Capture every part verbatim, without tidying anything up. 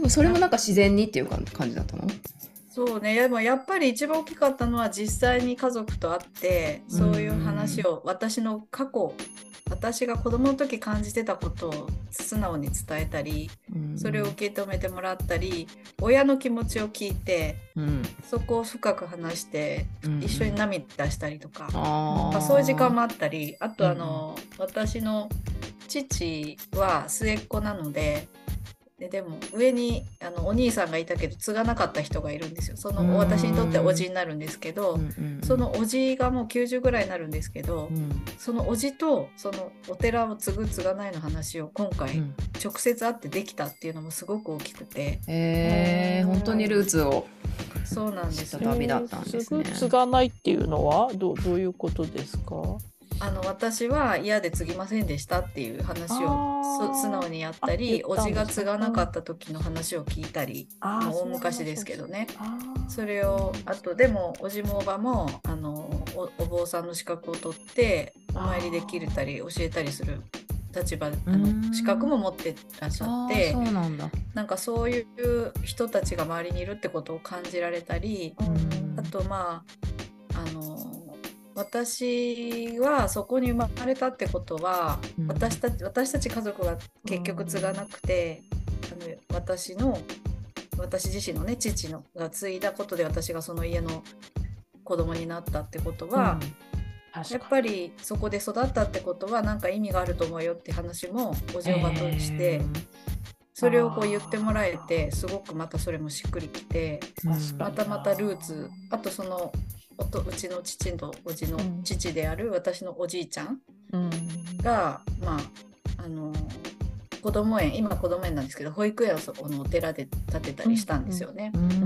それもなんか自然にっていう感じだったの？ そうね、でもやっぱり一番大きかったのは実際に家族と会ってそういう話を、私の過去、私が子供の時感じてたことを素直に伝えたり、それを受け止めてもらったり、親の気持ちを聞いて、うん、そこを深く話して、うん、一緒に涙したりとか、うん、そういう時間もあったり、あとあの、うん、私の父は末っ子なので、で, でも上にあのお兄さんがいたけど継がなかった人がいるんですよ。その私にとってはおじになるんですけど、うんうんうん、そのおじがもうきゅうじゅうぐらいになるんですけど、うん、そのおじとそのお寺を継ぐ継がないの話を今回直接会ってできたっていうのもすごく大きくて、 うん、えー、本当にルーツをそうなんですよ。旅だったんですね。 継ぐ継がないっていうのは ど, どういうことですか？ あの私は嫌で継ぎませんでしたっていう話を素直にやったり、おじが継がなかった時の話を聞いたり、もう大昔ですけどね、それをあとでもおじもおばもあの お, お坊さんの資格を取ってお参りできるたり教えたりする立場、あの資格も持ってらっしゃって、 そうなんだ。 なんかそういう人たちが周りにいるってことを感じられたり、あとまああの私はそこに生まれたってことは、うん、私たち、私たち家族が結局継がなくて、うん、あの私の私自身のね父のが継いだことで私がその家の子供になったってことは、うん、やっぱりそこで育ったってことはなんか意味があると思うよって話もおじおばとして、えー、それをこう言ってもらえてすごくまたそれもしっくりきて、またまたルーツ、あとそのうちの父とおじの父である私のおじいちゃんが、うん、まああの子ども園、今子ども園なんですけど保育園をそこのお寺で建てたりしたんですよね、うんうん、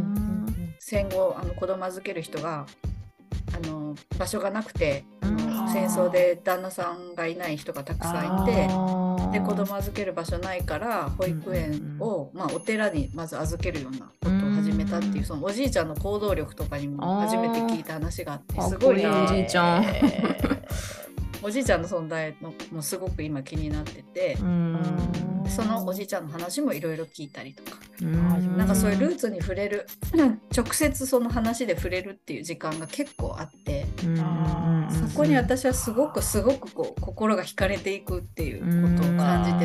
戦後あの子ども預ける人があの場所がなくて、あの戦争で旦那さんがいない人がたくさんいて、で子ども預ける場所ないから保育園を、まあ、お寺にまず預けるようなことを始めたっていう、そのおじいちゃんの行動力とかにも初めて聞いた話があって、すごいな、 おじいちゃんおじいちゃんの存在のもすごく今気になってて、うん、そのおじいちゃんの話もいろいろ聞いたりとか、うん、なんかそういうルーツに触れる、直接その話で触れるっていう時間が結構あって、うん、そこに私はすごくすごくこう心が惹かれていくっていうことを感じてて、うん、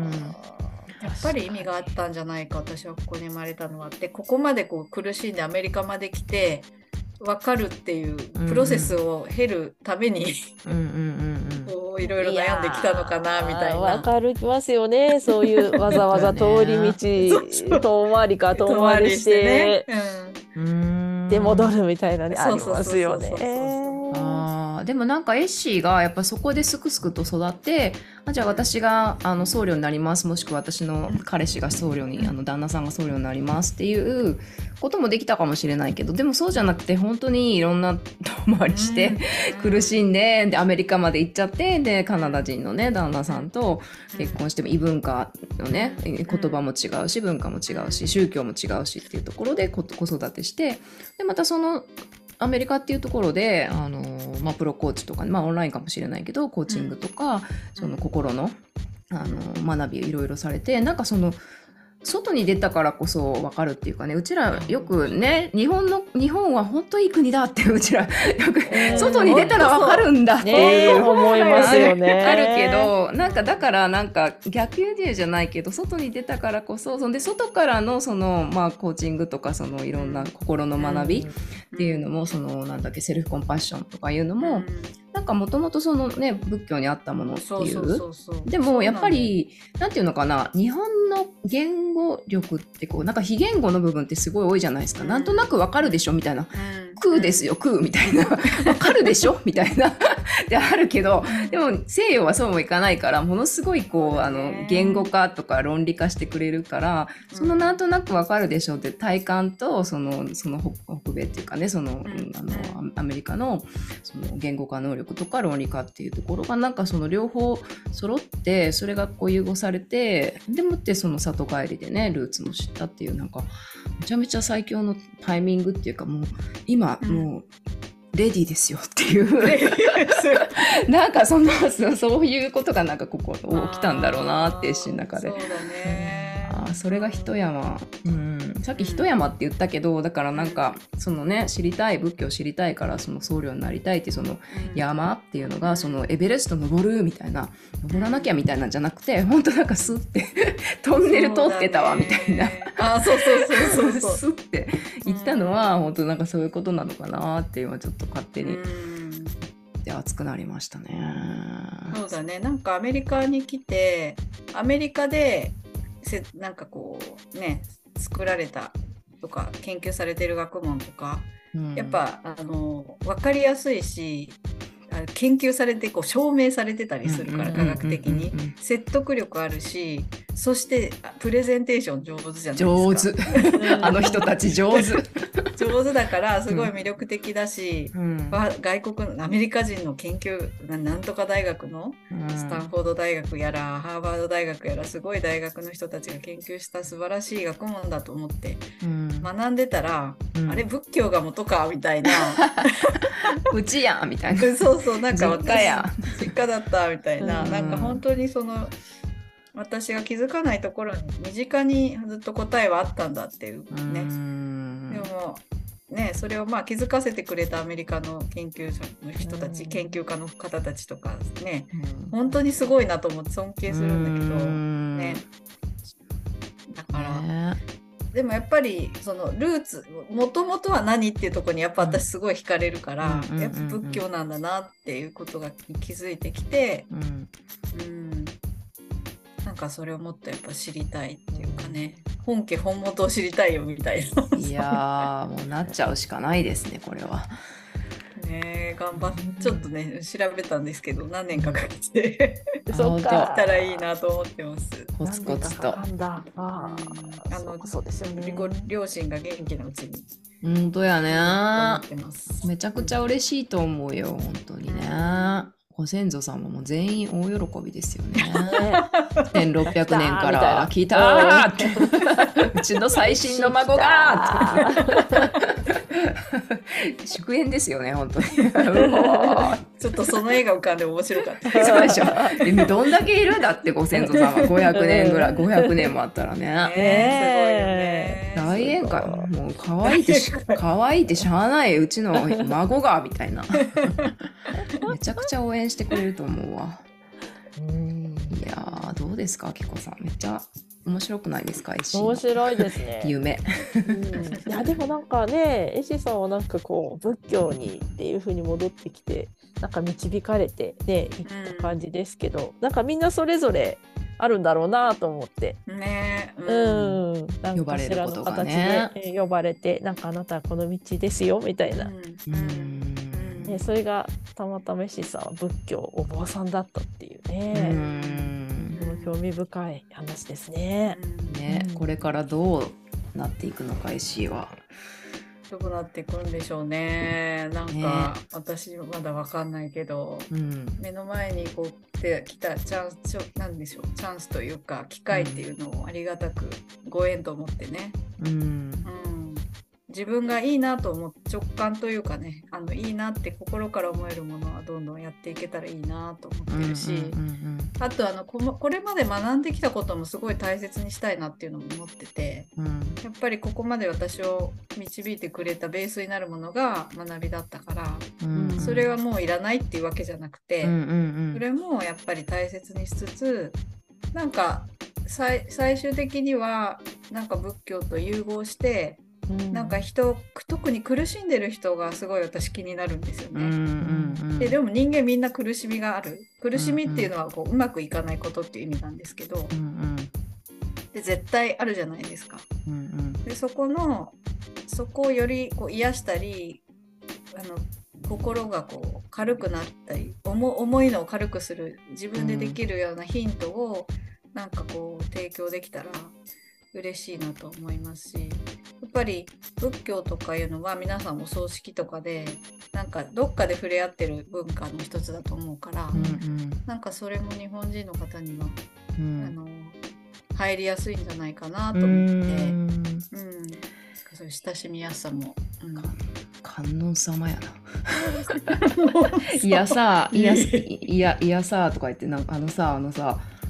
やっぱり意味があったんじゃないか、私はここに生まれたのはって、ここまでこう苦しんでアメリカまで来て分かるっていうプロセスを経るために、うんうんうんうん、いろいろ悩んできたのかなみたいな。 分かりますよね、そういうわざわざ通り道遠回りか遠回りしてで戻るみたいなね、ありますよね。 あでもなんかエッシーがやっぱそこですくすくと育って、あじゃあ私があの僧侶になります、もしくは私の彼氏が僧侶に、あの旦那さんが僧侶になりますっていうこともできたかもしれないけど、でもそうじゃなくて本当にいろんな遠回りして苦しんで、でアメリカまで行っちゃって、でカナダ人のね旦那さんと結婚しても異文化のね言葉も違うし文化も違うし宗教も違うしっていうところで子育てして、でまたそのアメリカっていうところであの、まあ、プロコーチとか、まあ、オンラインかもしれないけどコーチングとか、うん、その心の、あの学びをいろいろされて、なんかその外に出たからこそ分かるっていうかね、うちらよくね日本の日本は本当いい国だってうちらよく、えー、外に出たら分かるんだっていう、 ね、思いますよね。 あるけど、なんかだからなんか逆輸入じゃないけど外に出たからこそ、そんで外からのそのまあコーチングとかそのいろんな心の学びっていうのも、そのなんだっけセルフコンパッションとかいうのもなんかもともとそのね仏教にあったものっていう、でもやっぱりなんていうのかな、日本の言語力ってこうなんか非言語の部分ってすごい多いじゃないですか、うん、なんとなくわかるでしょみたいな、うん、空ですよ空みたいなわかるでしょみたいなであるけど、でも西洋はそうもいかないから、ものすごいこうあの言語化とか論理化してくれるから、そのなんとなくわかるでしょって体感とそのその北米っていうかね、その、うん、あのアメリカのその言語化能力とか論理化っていうところがなんかその両方揃って、それがこう融合されて、でもってその里帰りでねルーツも知ったっていう、なんかめちゃめちゃ最強のタイミングっていうか、もう今、うん、もうレディーですよっていうなんかそんなそういうことがなんかここ起きたんだろうなって一瞬の中で。 そうだね、 あそれが一山、うん、さっき一山って言ったけど、だからなんかそのね、知りたい、仏教を知りたいからその僧侶になりたいってその山っていうのがそのエベレスト登るみたいな、登らなきゃみたいなんじゃなくて、本当なんかスッてトンネル通ってたわみたいな、 あ、そうそうそうそうそうスッて言ったのは本当なんかそういうことなのかなって今ちょっと勝手に、で熱くなりましたね。 そうだね、なんかアメリカに来てアメリカでせなんかこうね作られたとか研究されてる学問とか、うん、やっぱあの分かりやすいし、研究されてこう証明されてたりするから科学的に説得力あるし、そしてプレゼンテーション上手じゃないですか。 上手あの人たち上手上手だからすごい魅力的だし、うん、外国のアメリカ人の研究なんとか大学の、うん、スタンフォード大学やらハーバード大学やらすごい大学の人たちが研究した素晴らしい学問だと思って学んでたら、うん、あれ仏教が元かみたいなうちやんみたいなそうそう、なんか私実家だったみたいな、うん、なんか本当にその私が気づかないところに身近にずっと答えはあったんだっていうね。うんでもね、それをまあ気づかせてくれたアメリカの研究者の人たち、うん、研究家の方たちとかね、うん、本当にすごいなと思って尊敬するんだけど、ね、だから、ね、でもやっぱりそのルーツもともとは何っていうところにやっぱ私すごい惹かれるから、うん、やっぱ仏教なんだなっていうことが気づいてきて、うんうん、なんかそれをもっとやっぱ知りたいっていうかね、本家本元を知りたいよみたいな。 いやもうなっちゃうしかないですねこれは。 ね、頑張ってちょっとね調べたんですけど何年かかけてそっか来たらいいなと思ってます。 コツコツと。 ああ、 あのそうですよね。 ご両親が元気なうちに。 本当やね。めちゃくちゃ嬉しいと思うよ本当にね。ご先祖様も全員大喜びですよね。せんろっぴゃくねんから来たーってうちの最新の孫が祝宴ですよね本当にちょっとその絵が浮かんで面白かった。 そうでしょ。どんだけいるんだってご先祖様ごひゃくねんぐらいごひゃくねんもあったらね。 えー、すごいよね。大宴会もう可愛いってし可愛いってしゃあないうちの孫がみたいな。めちゃくちゃ応援してくれると思うわ。うんいやーどうですかきこさんめっちゃ面白くないですか石面白いですね夢、 うん、いやでもなんかね石さんはなんかこう仏教にっていう風に戻ってきてなんか導かれてねいった感じですけど、うん、なんかみんなそれぞれあるんだろうなと思ってね、 うん、うん、なんかしらの形で呼ばれてなんかあなたはこの道ですよみたいな、うんうんね、それがたまたま石さんは仏教お坊さんだったっていうね、うん興味深い話ですね。 ね、うん、これからどうなっていくのか石は。 どうなっていくんでしょうね。なんか、ね、私まだ分かんないけど、うん、目の前にこう来たチャンスなんでしょうチャンスというか機会っていうのをありがたくご縁と思ってね。うんうん、自分がいいなと思う直感というかねあのいいなって心から思えるものはどんどんやっていけたらいいなと思ってるし、うんうんうんうん、あとあの こ, これまで学んできたこともすごい大切にしたいなっていうのも思ってて、うん、やっぱりここまで私を導いてくれたベースになるものが学びだったから、うんうん、それはもういらないっていうわけじゃなくて、うんうんうん、それもやっぱり大切にしつつなんか最終的にはなんか仏教と融合してうん、なんか人特に苦しんでる人がすごい私気になるんですよね、うんうんうん、で, でも人間みんな苦しみがある苦しみっていうのはこう、うまくいかないことっていう意味なんですけど、うんうん、で絶対あるじゃないですか、うんうん、でそこのそこをよりこう癒したりあの心がこう軽くなったり 重, 重いのを軽くする自分でできるようなヒントをなんかこう提供できたら嬉しいなと思いますし、やっぱり仏教とかいうのは皆さんお葬式とかでなんかどっかで触れ合ってる文化の一つだと思うから、うんうん、なんかそれも日本人の方には、うん、あの入りやすいんじゃないかなと思って、うん、そういう親しみやすさも、うん、 観音様やな。いやさいやいやいやさとか言ってなんかあのさあのさ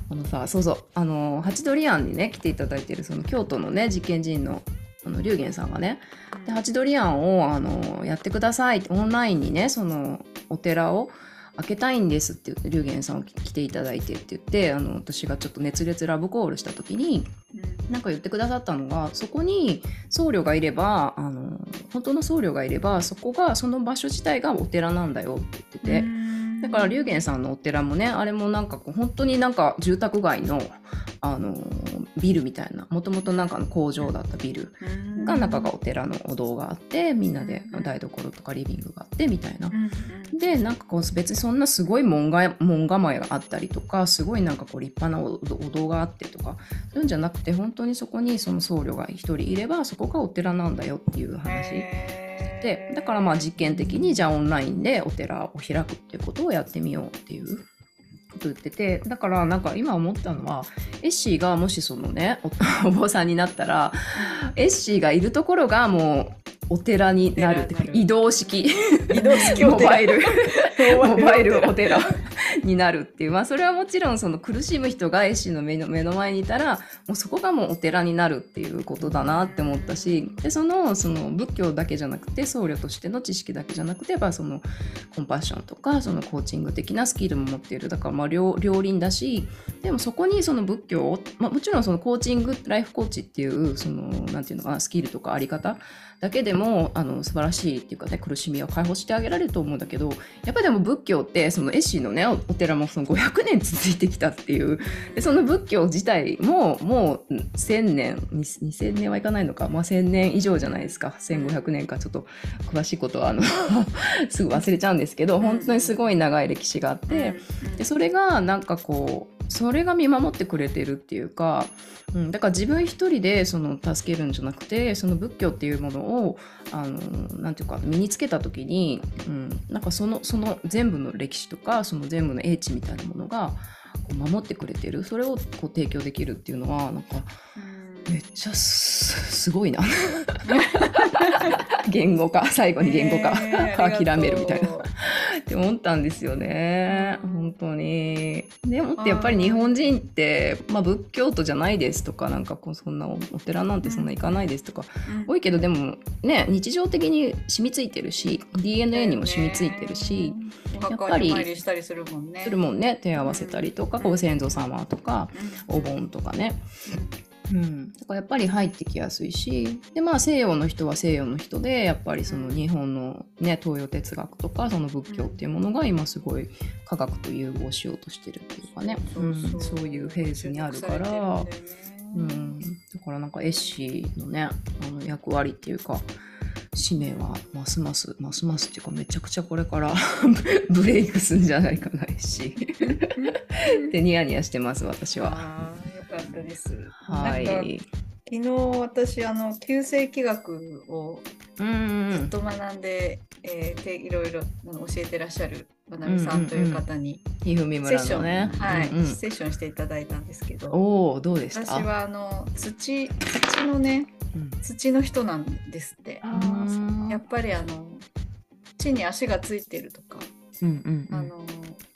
あのさ、そうそう、あのハチドリアンにね来ていただいてるその京都のね実験人のあの龍玄さんがね、でハチドリアンをあのやってくださいってオンラインにねそのお寺を開けたいんですって言って龍玄さんを来ていただいてって言って、あの私がちょっと熱烈ラブコールした時になんか言ってくださったのが、そこに僧侶がいればあの本当の僧侶がいればそこがその場所自体がお寺なんだよって言ってて、だから龍玄さんのお寺もねあれもなんかこう本当になんか住宅街のあのビルみたいな、もともとなんかの工場だったビルが中がお寺のお堂があって、みんなで台所とかリビングがあってみたいな、でなんかこう別にそんなすごい門が門構えがあったりとかすごいなんかこう立派なお堂があってとかそういうんじゃなくて、本当にそこにその僧侶が一人いればそこがお寺なんだよっていう話で、だからまあ実験的にじゃあオンラインでお寺を開くっていうことをやってみようっていうこと言ってて、だからなんか今思ったのはエッシーがもしそのね お, お坊さんになったらエッシーがいるところがもうお寺になるっていうか移動式移動式モバイルモバイルお寺になるっていう、まあそれはもちろんその苦しむ人がエッシーの目の目の前にいたらもうそこがもうお寺になるっていうことだなって思ったし、でそのその仏教だけじゃなくて僧侶としての知識だけじゃなくて、そのコンパッションとかそのコーチング的なスキルも持っている、だからまあ 両, 両輪だし、でもそこにその仏教を、まあ、もちろんそのコーチングライフコーチっていうそのなんていうのかなスキルとかあり方だけでもあの素晴らしいっていうかね苦しみを解放してあげられると思うんだけど、やっぱりでも仏教ってそのエッシーのね お, お寺もそのごひゃくねん続いてきたっていう、でその仏教自体ももうせんねんにせんねんはいかないのか、まあ、せんねん以上じゃないですか。せんごひゃくねんかちょっと詳しいことはあのすぐ忘れちゃうんですけど、本当にすごい長い歴史があって、でそれがなんかこうそれが見守ってくれてるっていうか、うん、だから自分一人でその助けるんじゃなくて、その仏教っていうものをあのなんていうか身につけた時に、うん、なんかそのその全部の歴史とかその全部の英知みたいなものがこう守ってくれてる、それをこう提供できるっていうのはなんかめっちゃ す, すごいな言語化最後に言語化、えー、諦めるみたいなって思ったんですよね、うん、本当に。でもってやっぱり日本人って、まあ、仏教徒じゃないですとかなんかこうそんな お, お寺なんてそんな行かないですとか、うん、多いけどでもね日常的に染みついてるし ディーエヌエー にも染みついてるし、 やっぱりお参りしたりするもんね。 するもんね、手合わせたりとか、うん、ご先祖様とか、うん、お盆とかね、うん、だからやっぱり入ってきやすいし、でまあ西洋の人は西洋の人でやっぱりその日本のね東洋哲学とかその仏教っていうものが今すごい科学と融合しようとしてるっていうかね、そうそう、うん、そういうフェーズにあるから、うん、だからなんかエッシーのねあの役割っていうか使命はますますますますっていうかめちゃくちゃこれからブレイクするんじゃないかなしでニヤニヤしてます私は。 よかったです。 はい。 昨日私あの旧世紀学をずっと学んで、うんうんえー、でいろいろ教えてらっしゃるまなみさんという方にセッション、ねはいうんうん、セッションしていただいたんですけど、 おーどうでした？ 私はあの 土, 土のね、うん、土の人なんですって。やっぱりあの地に足がついてるとか、うんうんうん、あの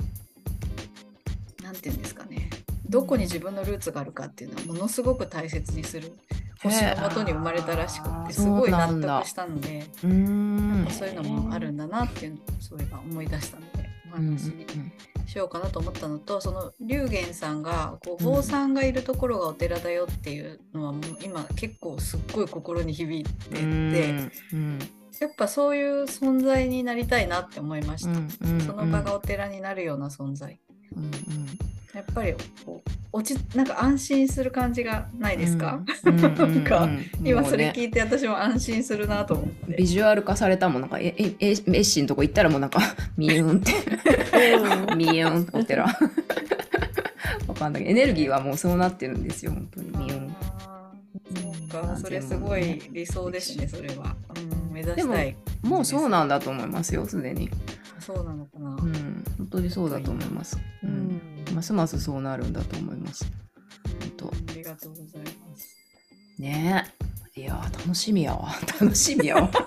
なんていうんですかね、どこに自分のルーツがあるかっていうのはものすごく大切にする星のもとに生まれたらしくて、すごい納得したので、うーんなんかそういうのもあるんだなっていうのをそういえば思い出したのでお話にしようかなと思ったのと、その龍玄さんがこう坊さんがいるところがお寺だよっていうのはもう今結構すっごい心に響いてて、うんうんやっぱそういう存在になりたいなって思いました、うんうんうん、その場がお寺になるような存在、うんうん、やっぱりこう落ちなんか安心する感じがないですか、うんうんうん、なんか今それ聞いて私も安心するなと思って、 ね、ビジュアル化されたもんなんかえええエッシンとこ行ったらもうなんかミューンってミューンってお寺わかんないけどエネルギーはもうそうなってるんですよ本当にミューン。 そうか、それすごい理想ですねそれは、うん、目指したい。 でももうそうなんだと思いますよすでに。 そうなのかな、 うん、本当にそうだと思います、うん、ますますそうなるんだと思います。 本当ありがとうございますねえ。いや楽しみやわ楽しみやわ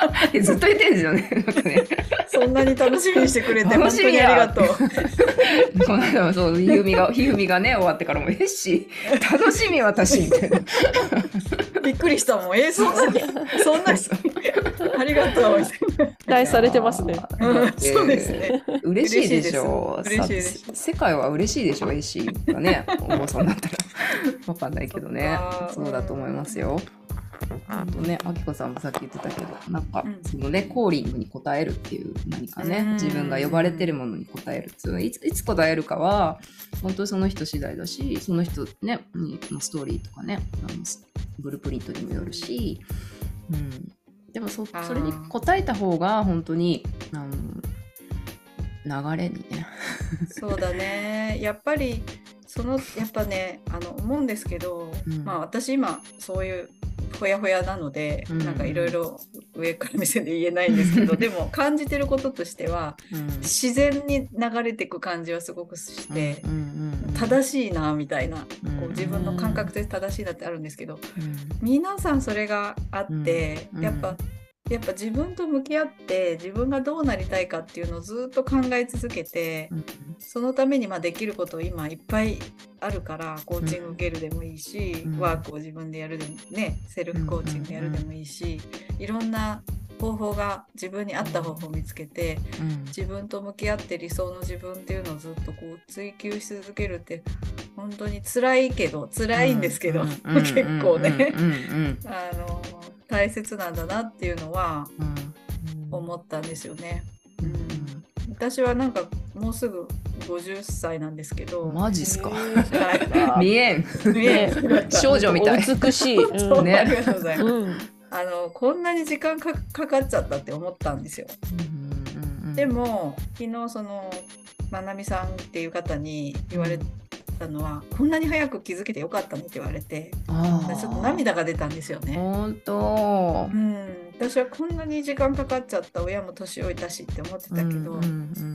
ずっと言ってるんですよね。なんかねそんなに楽しみにしてくれて本当にありがとう。 この間もそう、ひふみが、ひふみがね、終わってからも、えっし、楽しみ私、みたいな。 びっくりしたもん。えー、そんなに、そんなに、ありがとう。 期待されてますね。 うん、そうですね。 嬉しいでしょう。 嬉しいです。 世界は嬉しいでしょう、えっしがね、お坊さんだったら。わかんないけどね。そうだと思いますよ。あとね、あきこさんもさっき言ってたけど、なんか、そのね、コーリングに応えるっていう何かね、自分が呼ばれてるものに応えるっていう、いつ、いつ応えるかは、本当にその人次第だし、その人ね、のストーリーとかね、あのブループリントにもよるし、うん、でも そ, それに応えた方が本当に、あの、流れにね。 そうだね。やっぱり、その、やっぱね、あの、思うんですけど、うん、まあ私今、そういう、ほやほやなので、うん、なんかいろいろ上から目線で言えないんですけどでも感じてることとしては、うん、自然に流れていく感じはすごくして、うんうんうん、正しいなみたいな、こう自分の感覚で正しいなってあるんですけど、うん、皆さんそれがあって、うん、やっぱやっぱ自分と向き合って自分がどうなりたいかっていうのをずっと考え続けて、うん、そのためにまあできること今いっぱいあるからコーチング受けるでもいいし、うん、ワークを自分でやるでもね、セルフコーチングやるでもいいし、いろんな方法が自分に合った方法を見つけて、うん、自分と向き合って理想の自分っていうのをずっとこう追求し続けるって本当に辛いけど辛いんですけど、うん、結構ねあの大切なんだなっていうのは思ったんですよね、うん、私はなんかもうすぐごじゅっさいなんですけど。 マジっすか、見えん見えん少女みたい美しい、うんね、ありがとうございます、うん、あのこんなに時間 か, かかっちゃったって思ったんですよ、うんうんうん、でも昨日そのまなみさんっていう方に言われたのは、うん、こんなに早く気づけてよかったねって言われて、ちょっと涙が出たんですよね。 本当、 うん、私はこんなに時間かかっちゃった、親も年老いたしって思ってたけど、うんうんうん、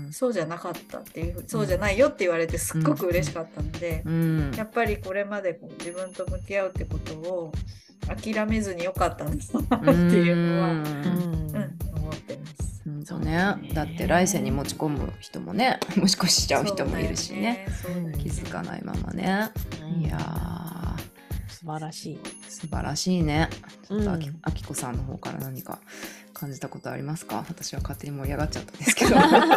そうじゃなかったっていう、そうじゃないよって言われてすっごく嬉しかったので、うん、やっぱりこれまでこう自分と向き合うってことを諦めずによかったんだなっていうのは、うんうん、思ってます。 そうね、だって来世に持ち込む人もね、もし越しちゃう人もいるし ね, ね, ね気づかないままね、うん、いや素晴らしい素晴らしいね。ちょっとあき、うん、あきこさんの方から何か感じたことありますか？私は勝手に盛り上がっちゃったんですけど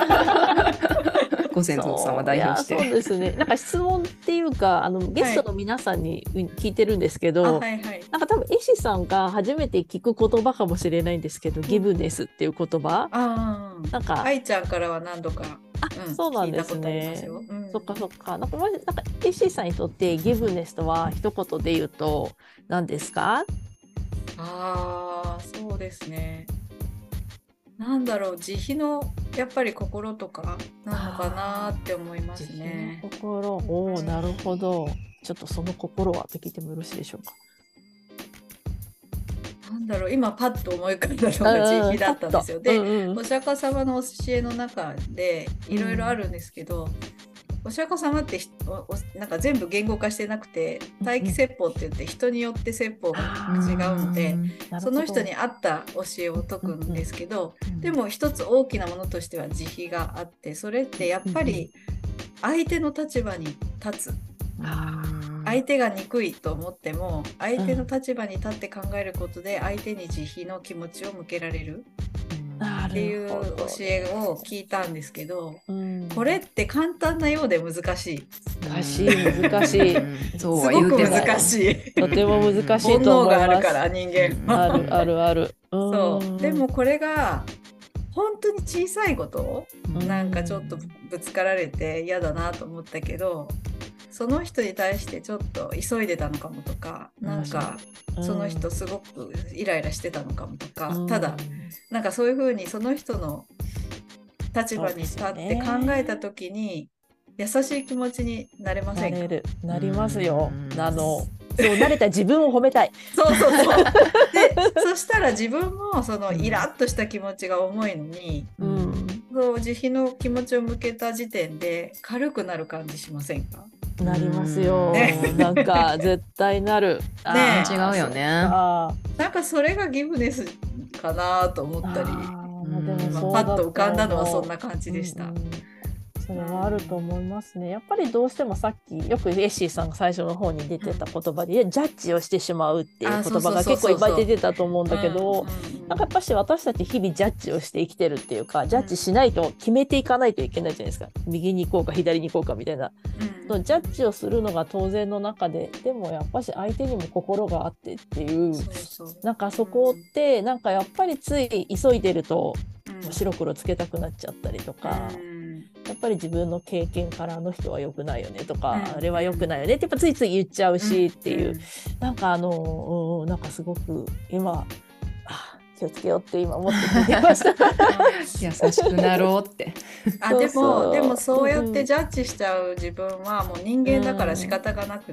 ご先祖様代表して。 そう、そうですね。なんか質問っていうか、あのゲストの皆さんに聞いてるんですけど、はいはい、なんか多分絵師さんが初めて聞く言葉かもしれないんですけど、うん、ギブネスっていう言葉、 あ、なんか愛ちゃんからは何度か、 あ、うん、そうなんですね。うん、そっかそっか。なんかなんか絵師さんにとってギブネスとは一言で言うと何ですか？ ああ、そうですね。なんだろう、慈悲のやっぱり心とかなのかなって思いますね。 慈悲の心、おー、なるほど。ちょっとその心はって聞いてもよろしいでしょうか。 なんだろう、今パッと思い浮かんだのが慈悲だったんですよ。で、うんうん、お釈迦様の教えの中でいろいろあるんですけど、うん、お釈迦様ってなんか全部言語化してなくて、待機説法って言って人によって説法が違うので、その人に合った教えを説くんですけど、でも一つ大きなものとしては慈悲があって、それってやっぱり相手の立場に立つ。相手が憎いと思っても相手の立場に立って考えることで相手に慈悲の気持ちを向けられるっていう教えを聞いたんですけど、うん、これって簡単なようで難しい難しい難しいそうは言うてもすごく難しいとても難しいと思います。 煩悩があるから人間あるあるあるそうでもこれが本当に小さいこと、うん、なんかちょっとぶつかられて嫌だなと思ったけど、その人に対してちょっと急いでたのかもとか、なんかその人すごくイライラしてたのかもとか、うん、ただなんかそういう風にその人の立場に立って考えた時に優しい気持ちになれませんか？ なれる、なりますよ。あのそう慣れた自分を褒めたいそうそうそうでそしたら自分もそのイラッとした気持ちが重いのに、うん、そう慈悲の気持ちを向けた時点で軽くなる感じしませんか？ なりますよ、ね、なんか絶対なるね、違うよね。 なんかそれがギブネスかなと思ったり、まあ、パッと浮かんだのはそんな感じでした。うんうん、 それはあると思いますね。やっぱりどうしてもさっきよくエッシーさんが最初の方に出てた言葉で、うん、ジャッジをしてしまうっていう言葉が結構いっぱい出てたと思うんだけど、なんかやっぱし私たち日々ジャッジをして生きてるっていうか、ジャッジしないと決めていかないといけないじゃないですか。右に行こうか左に行こうかみたいな、うん、ジャッジをするのが当然の中で、でもやっぱし相手にも心があってっていう、そうそう、なんかそこってなんかやっぱりつい急いでると、うん、白黒つけたくなっちゃったりとか、うんやっぱり自分の経験からあの人は良くないよねとか、うん、あれは良くないよねってやっぱついつい言っちゃうしっていう、うん、なんかあの、うん、なんかすごく今気をつけようって今思って聞いてました優しくなろうってあでもでもそうやってジャッジしちゃう自分はもう人間だから仕方がなくって、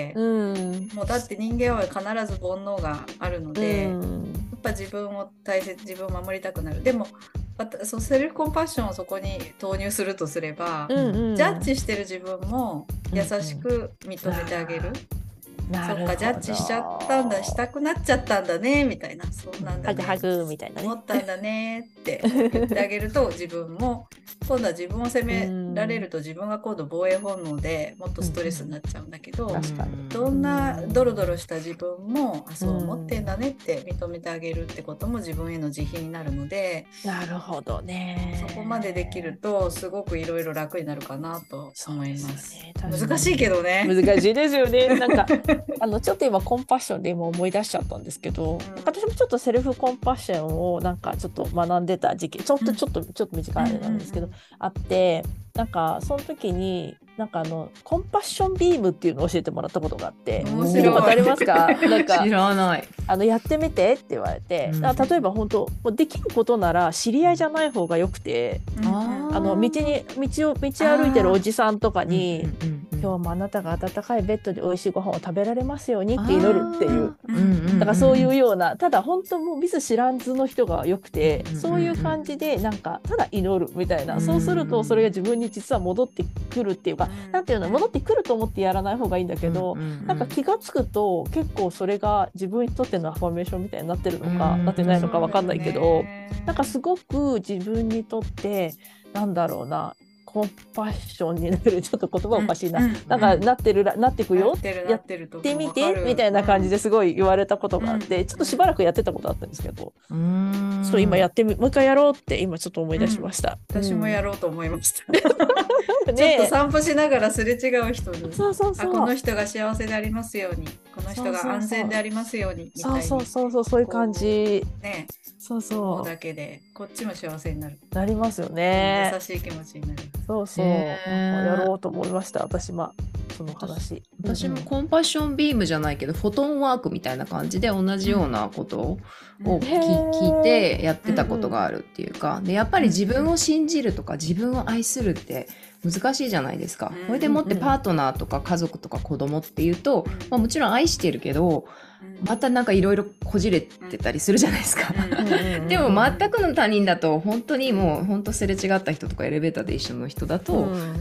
うん、もうだって人間は必ず煩悩があるので、うん、やっぱ自分を大切自分を守りたくなる。でもそうセルフコンパッションをそこに投入するとすれば、うんうん、ジャッジしてる自分も優しく認めてあげる、うんうん、そっかジャッジしちゃったんだしたくなっちゃったんだねみたいな、そうなんだねハグハグみたいなね思ったんだねって言ってあげると自分も今度は自分を責められると自分が今度防衛本能でもっとストレスになっちゃうんだけど、うん、どんなドロドロした自分もあそう思ってんだねって認めてあげるってことも自分への慈悲になるので、 なるほどね、 そこまでできるとすごくいろいろ楽になるかなと思います。ね、難しいけどね難しいですよねなんかあのちょっと今コンパッションで今思い出しちゃったんですけど、うん、私もちょっとセルフコンパッションをなんかちょっと学んでた時期ちょっとちょっと、うん、ちょっと短いあれなんですけど、うんうんうん、あってなんかその時になんかあのコンパッションビームっていうのを教えてもらったことがあって、 面白いわかりますか？なんか知らない。 あのやってみてって言われて、うん、例えば本当できることなら知り合いじゃない方がよくて、うん、あの道に道を道歩いてるおじさんとかに、うんうんうん、今日もあなたが温かいベッドで美味しいご飯を食べられますようにって祈るっていう、だからそういうような、ただ本当もう見ず知らずの人がよくて、そういう感じでなんかただ祈るみたいな、そうするとそれが自分に実は戻ってくるっていうか、なんていうの、戻ってくると思ってやらない方がいいんだけど、なんか気がつくと結構それが自分にとってのアファメーションみたいになってるのかなってないのか分かんないけど、なんかすごく自分にとってなんだろうな、コンパッションになる、ちょっと言葉おかしいな、うんうん、なんかなってるなってくよ、やってみてみたいな感じですごい言われたことがあって、うん、ちょっとしばらくやってたことあったんですけど、うーん、ちょっと今やってみもう一回やろうって今ちょっと思い出しました、 うん、私もやろうと思いました、ね、ちょっと散歩しながらすれ違う人に、そうそうそう、あ、この人が幸せでありますように、この人が安全でありますようにみたいに、 そうそうそう、そういう感じね、 そうそう、 だけでこっちも幸せになる、 なりますよね、 優しい気持ちになる、 そうそう、やろうと思いました私。まその話、 私もコンパッションビームじゃないけどフォトンワークみたいな感じで同じようなことを、うん、聞いてやってたことがあるっていうか、でやっぱり自分を信じるとか自分を愛するって難しいじゃないですか。これでもってパートナーとか家族とか子供っていうと、まあ、もちろん愛してるけどまたなんかいろいろこじれてたりするじゃないですかでも全くの他人だと本当にもう本当すれ違った人とかエレベーターで一緒の人だと、うん、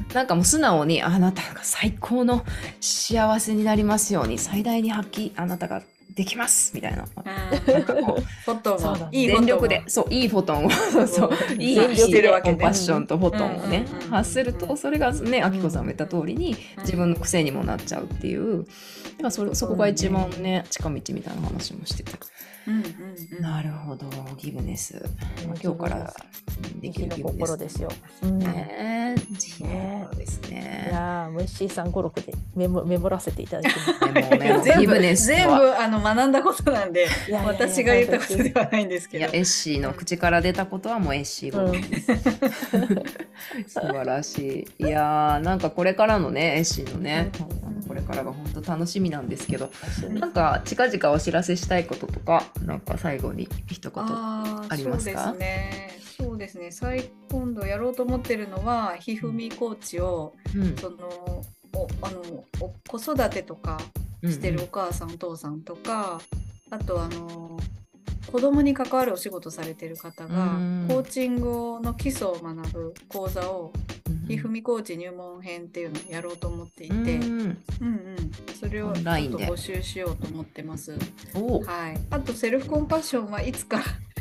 なんかもう素直にあなたが最高の幸せになりますように最大に発揮あなたができますみたいな、なんかこうフォトンをいい全力でそういいフォトンをそうそういいコンパッションとフォトンをね、うん、発するとそれがねあきこさんも言った通りに自分の癖にもなっちゃうっていう、だからそれそこが一番ね近道みたいな話もしてて、うんうんうん、なるほど、ギブネス、まあ、今日からできるギブネスですよ、 うんね、慈悲の心ですね。 いやムッシーさん語録でメモメモらせていただきますメモ全部全部あの学んだことなんでいやいやいや私が言ったことではないんですけど、いやエッシーの口から出たことはもうエッシー語録です、うん、素晴らしい。いやなんかこれからのねエッシーのね、うん、これからが本当楽しみなんですけど、なんか近々お知らせしたいこととかなんか最後に一言ありますか？ そうですね、そうですね、再今度やろうと思ってるのはひふみコーチを、うん、そのおあのお子育てとかしてるお母さん、うん、お父さんとか、あとあの子供に関わるお仕事されてる方が、うん、コーチングの基礎を学ぶ講座を、うん、ひふみコーチ入門編っていうのをやろうと思っていて、うんうんうん、それをちょっと募集しようと思ってます。はい、あとセルフコンパッションはいつか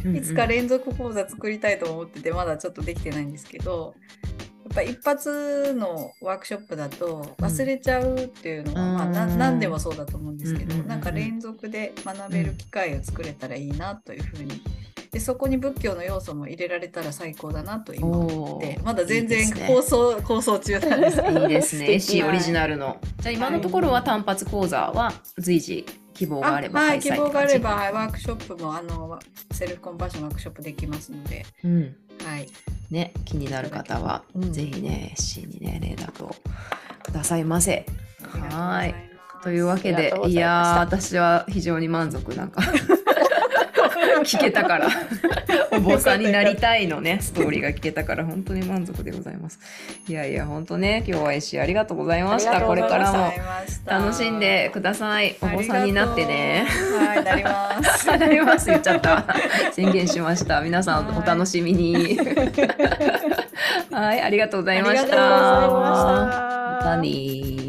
いつか連続講座作りたいと思ってて、まだちょっとできてないんですけど、やっぱ一発のワークショップだと忘れちゃうっていうのは、うん、まあ、な何でもそうだと思うんですけど、うん、なんか連続で学べる機会を作れたらいいなというふうに、でそこに仏教の要素も入れられたら最高だなと今思って、まだ全然構想、いいですね、構想中なんですけど。 いいですね。エッシーオリジナルの。じゃあ今のところは単発講座は随時希望があれば開催って感じ。 はい、希望があればワークショップもあのセルフコンパッションワークショップできますので、 うん、 はいね、気になる方は、うん、ぜひねエッシーにね連絡をくださいませ。はい。というわけで、いやー私は非常に満足なんか聞けたからお坊さんになりたいのねストーリーが聞けたから本当に満足でございます。いやいや本当ね今日はエッシーありがとうございました。これからも楽しんでください。お坊さんになってね。 はい、なりますなります言っちゃった宣言しました。皆さんお楽しみにはい、ありがとうございました。 ありがとうございました。 またね。